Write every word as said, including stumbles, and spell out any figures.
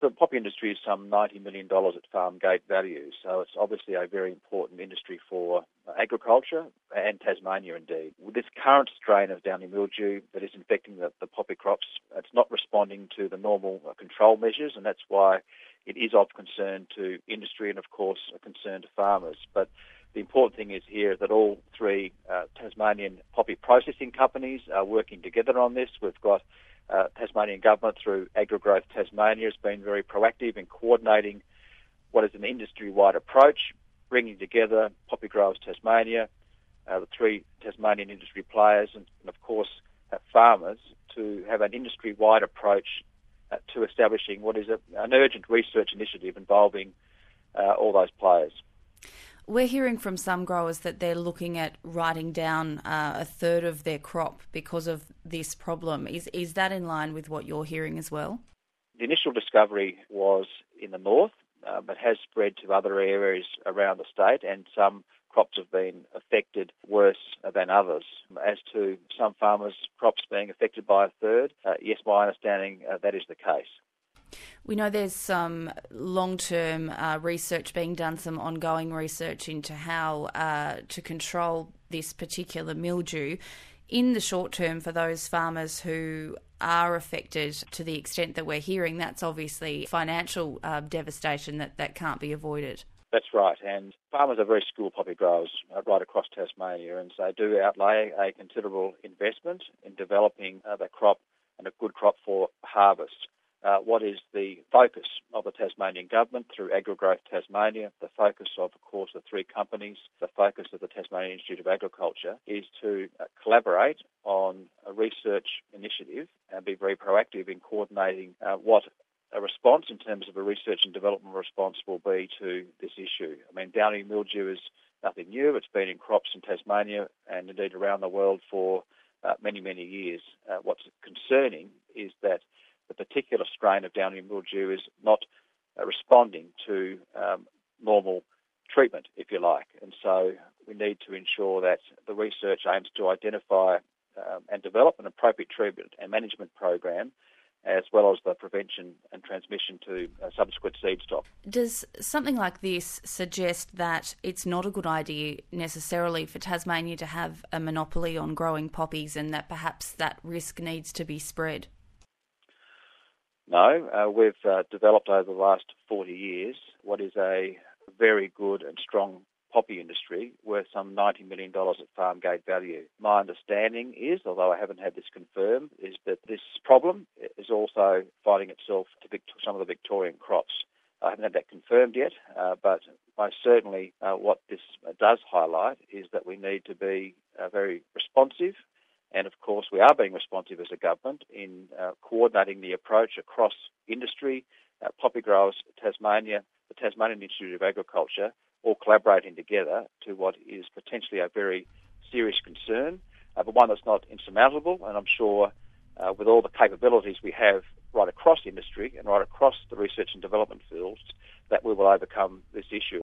The poppy industry is some ninety million dollars at farm gate value, so it's obviously a very important industry for agriculture and Tasmania indeed. With this current strain of downy mildew that is infecting the, the poppy crops, it's not responding to the normal control measures, and that's why it is of concern to industry and, of course, a concern to farmers. But the important thing is here that all three uh, Tasmanian poppy processing companies are working together on this. We've got uh, Tasmanian government through AgriGrowth Tasmania has been very proactive in coordinating what is an industry-wide approach, bringing together Poppy Growers Tasmania, uh, the three Tasmanian industry players, and, and of course uh, farmers to have an industry-wide approach uh, to establishing what is a, an urgent research initiative involving uh, all those players. We're hearing from some growers that they're looking at writing down uh, a third of their crop because of this problem. Is is that in line with what you're hearing as well? The initial discovery was in the north, uh, but has spread to other areas around the state, and some crops have been affected worse than others. As to some farmers' crops being affected by a third, uh, yes, my understanding uh, that is the case. We know there's some long-term uh, research being done, some ongoing research into how uh, to control this particular mildew. In the short term, for those farmers who are affected to the extent that we're hearing, that's obviously financial uh, devastation that, that can't be avoided. That's right, and farmers are very skilled poppy growers uh, right across Tasmania, and so they do outlay a considerable investment in developing uh, the crop and a good crop for harvest. Uh, what is the focus of the Tasmanian government through AgriGrowth Tasmania, the focus of, of course, the three companies, the focus of the Tasmanian Institute of Agriculture is to uh, collaborate on a research initiative and be very proactive in coordinating uh, what a response in terms of a research and development response will be to this issue. I mean, downy mildew is nothing new. It's been in crops in Tasmania and indeed around the world for uh, many, many years. Uh, what's concerning is that the particular strain of downy mildew is not uh, responding to um, normal treatment, if you like. And so we need to ensure that the research aims to identify um, and develop an appropriate treatment and management program, as well as the prevention and transmission to uh, subsequent seed stock. Does something like this suggest that it's not a good idea necessarily for Tasmania to have a monopoly on growing poppies, and that perhaps that risk needs to be spread? No, uh, we've uh, developed over the last forty years what is a very good and strong poppy industry worth some ninety million dollars at farm gate value. My understanding is, although I haven't had this confirmed, is that this problem is also finding itself to Vic- some of the Victorian crops. I haven't had that confirmed yet, uh, but most certainly uh, what this does highlight is that we need to be uh, very responsive. And, of course, we are being responsive as a government in uh, coordinating the approach across industry, uh, Poppy Growers Tasmania, the Tasmanian Institute of Agriculture, all collaborating together to what is potentially a very serious concern, uh, but one that's not insurmountable. And I'm sure uh, with all the capabilities we have right across industry and right across the research and development fields, that we will overcome this issue.